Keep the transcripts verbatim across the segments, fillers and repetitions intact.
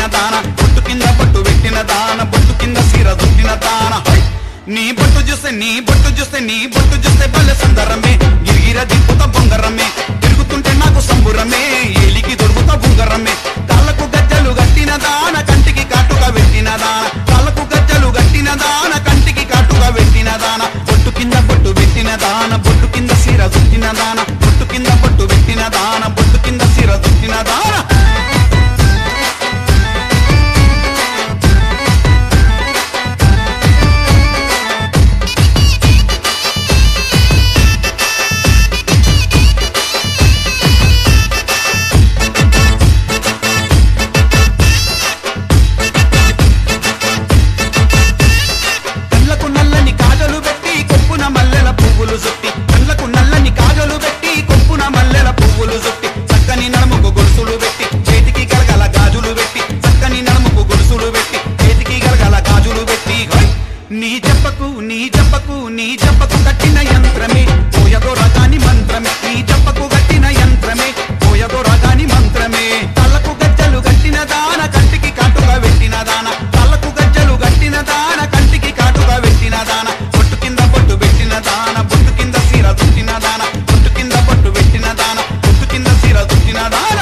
దాన బొట్టు కింద బొట్టు పెట్టిన దాన బొట్టు కింద సీర దుట్టిన దాన నీ బొట్టు చూస్తే నీ బొట్టు చూస్తే నీ బొట్టు చూస్తే భలే సందరమే గిరిగిర దిక్కుతా బొంగరమే తిరుగుతుంటే నాకు సంబురమే ఏలికి దొరుకుతా బుంగరమే కాళ్ళకు గజ్జలు గట్టిన దాన కంటికి కాటుగా పెట్టిన దాన కాళ్ళకు గజ్జలు గట్టిన దాన కంటికి కాటుగా పెట్టిన దాన బొట్టు కింద బొట్టు పెట్టిన దాన బొట్టు కింద సీర దుట్టిన దాన బొట్టు కింద బొట్టు పెట్టిన దాన బొట్టు కింద సీర దుట్టిన దాన నీ జపకు నీ జపకు నీ జపకు కట్టిన యంత్రమే పోయదో రగాని మంత్రమే నీ జపకు కట్టిన యంత్రమే పోయదో రగాని మంత్రమే తలకు గజ్జలు గట్టిన దాన కంటికి కాటుగా పెట్టిన దాన తలకు గజ్జలు గట్టిన దాన కంటికి కాటుగా పెట్టిన దాన బొట్టు కింద బొట్టు పెట్టిన దాన బొట్టు కింద సీర దుట్టిన దాన బొట్టు కింద బొట్టు పెట్టిన దాన బొట్టు కింద సీర దుట్టిన దాన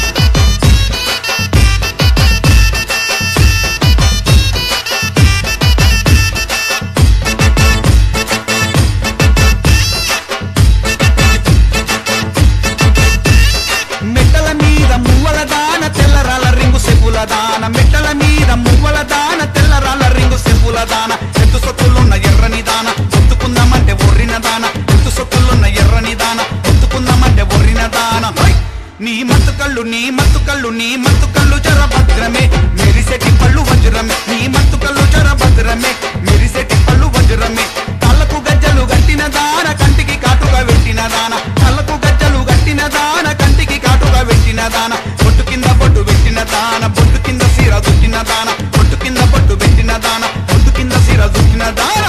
దాన మెట్టల మీద మువ్వల దాన తెల్లరాళ్ళ రింగు సెంపుల దాన ఎత్తు సొత్తులున్న ఎర్రని దాన ఒత్తుకుందామంటే ఒర్రిన దాన ఎత్తు సొత్తులున్న ఎర్రని దాన ఒత్తుకుందామంటే ఒర్రిన దాన నీ మత్తు కళ్ళు నీ మత్తు కళ్ళు నీ మత్తు కళ్ళు జర భద్రమే మెరిసెటి పళ్ళు వజ్రమే నీ మత్తు కళ్ళు జర భద్రమే మెరిసెటి పళ్ళు వజ్రమే కళ్ళకు గజ్జలు గట్టిన దాన కంటికి కాటుగా పెట్టిన దాన కళ్ళకు గజ్జలు గట్టిన దాన కంటికి కాటుగా పెట్టిన దాన బొట్టు కింద బొట్టు పెట్టిన దాన బొట్టు కింద సీర దుట్టిన దాన బొట్టు కింద బొట్టు పెట్టిన దాన బొట్టు కింద సీర దుట్టిన దాన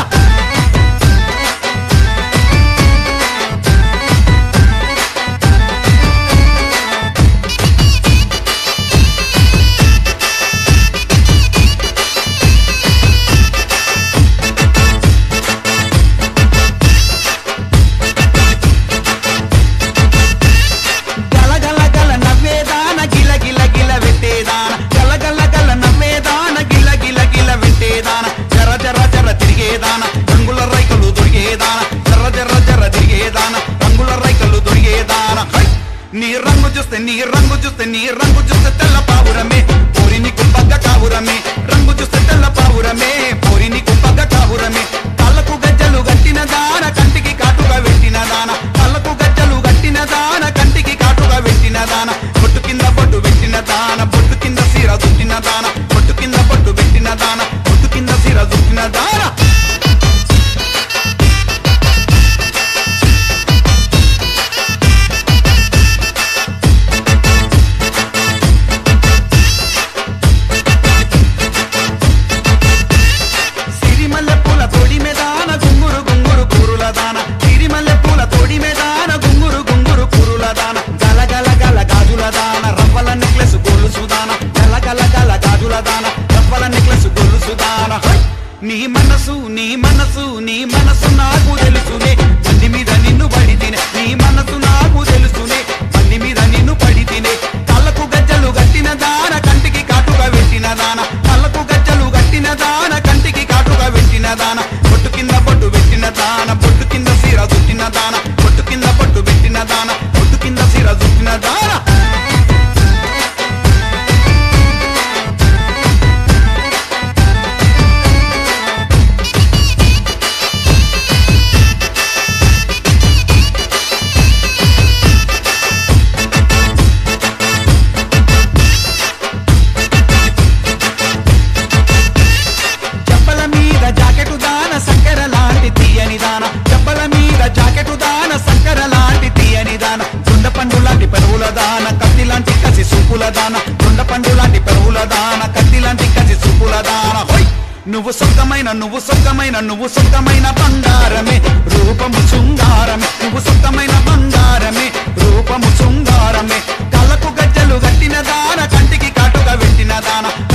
రంగుల రైకలు దొరికేదాన జర్ర జర్ర జర్ర తిరిగేదాన రంగుల రైకలు దొరికేదాన నీ రంగు చూస్తే నీ రంగు చూస్తే నీ రంగు చూస్తే తెల్ల పావురమే పోరి నీకు పగ్గ కావురమే రంగు చూస్తే తెల్ల పావురమే పోరి నీకు పగ్గ కావురమే కళ్ళకు గజ్జలు గట్టిన దాన కంటికి కాటుగా పెట్టిన దాన కళ్ళకు గజ్జలు గట్టిన దాన కంటికి కాటుగా పెట్టిన దాన బొట్టు కింద బొట్టు పెట్టిన దాన బొట్టు కింద సీర దుట్టిన దాన బొట్టు కింద బొట్టు పెట్టిన దాన బొట్టు కింద సీర దుట్టిన దాన నీ మనసు నీ మనసు నీ మనసు నాకు తెలుసునే బండి మీద నిన్ను పడి తినే నీ మనసు నాకు తెలుసునే బండి మీద నిన్ను పడి తినే కళ్ళకు గజ్జలు గట్టిన దాన కంటికి కాటుగా పెట్టిన దాన కళ్ళకు గజ్జలు గట్టిన దాన కంటికి కాటుగా పెట్టిన దాన బొట్టు కింద బొట్టు పెట్టిన దాన బొట్టు కింద సీర దుట్టిన దాన బొట్టు కింద బొట్టు పెట్టిన దాన బొట్టు కింద సీర దుట్టిన దాన దాన కత్తి లాంటి కసి సూపుల దాన దొండ పండు లాంటి పెరుగుల దాన కత్తి లాంటి కసి సూపుల దాన నువ్వు సొంతమైన నువ్వు సొంతమైన నువ్వు సొంతమైన బంగారమే రూపము శృంగారమే నువ్వు సొంతమైన బంగారమే రూపము శృంగారమే కళ్ళకు గజ్జలు గట్టిన దాన కంటికి కాటుగా పెట్టిన దాన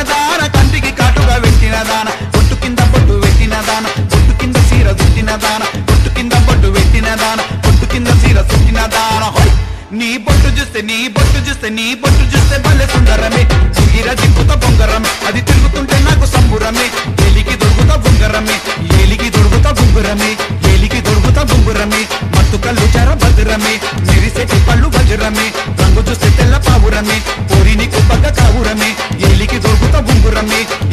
దాన కంటికి కాటుగా పెట్టిన దాన బొట్టు కింద బొట్టు పెట్టిన దాన బొట్టు కింద సీర చుట్టిన దాన బొట్టు కింద బొట్టు పెట్టిన దాన బొట్టు కింద సీర చుట్టిన దాన హోయ్ నీ బొట్టు చూస్తే నీ బొట్టు చూస్తే నీ బొట్టు చూస్తే భలే సుందరమే చిగిర దిక్కుత బొంగరమే అది తిరుగుతుంటే నాకు సంబురమే ఏలికి దొరుకుతా బొంగరమే ఏలికి దొరుకుతా బొంగురమే ఏలికి దొరుకుతా బొంగురమే మత్తు కళ్ళు చర భద్రమే మెరిసెటి పళ్ళు వజ్రమే రంగు చూస్తే తెల్ల పావురమే పోరి నీకు బగ్గ కావురమే ఏలికి దొరుకుతా బొంగురమే